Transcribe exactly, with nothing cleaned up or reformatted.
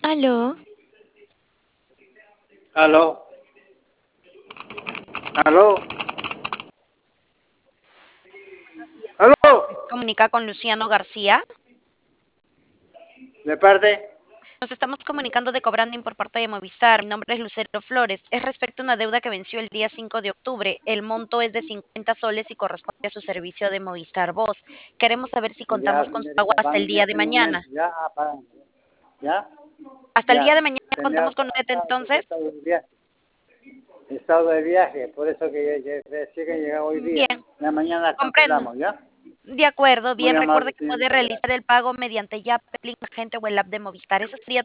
Aló, Aló, aló, aló, Comunica con Luciano García. de parte, Nos estamos comunicando de Cobranding por parte de Movistar. Mi nombre es Lucero Flores. Es respecto a una deuda que venció el día cinco de octubre. El monto es de cincuenta soles y corresponde a su servicio de Movistar Voz. Queremos saber si ya, contamos con su pago señorita, hasta el día de permítame un momento, mañana. ya, apaga, ya, Hasta el día ya, de mañana tenía contamos con otra usted llamada porque he entonces. estado de viaje, he estado de viaje, por eso que ya- ya- decía que llegaba hoy día, Bien, ya mañana comprendo. cancelamos, ¿ya? De acuerdo, Muy bien. Recuerde amable, que puede señorita, realizar gracias. el pago mediante Yape, Link Agente o el app de Movistar. Eso sería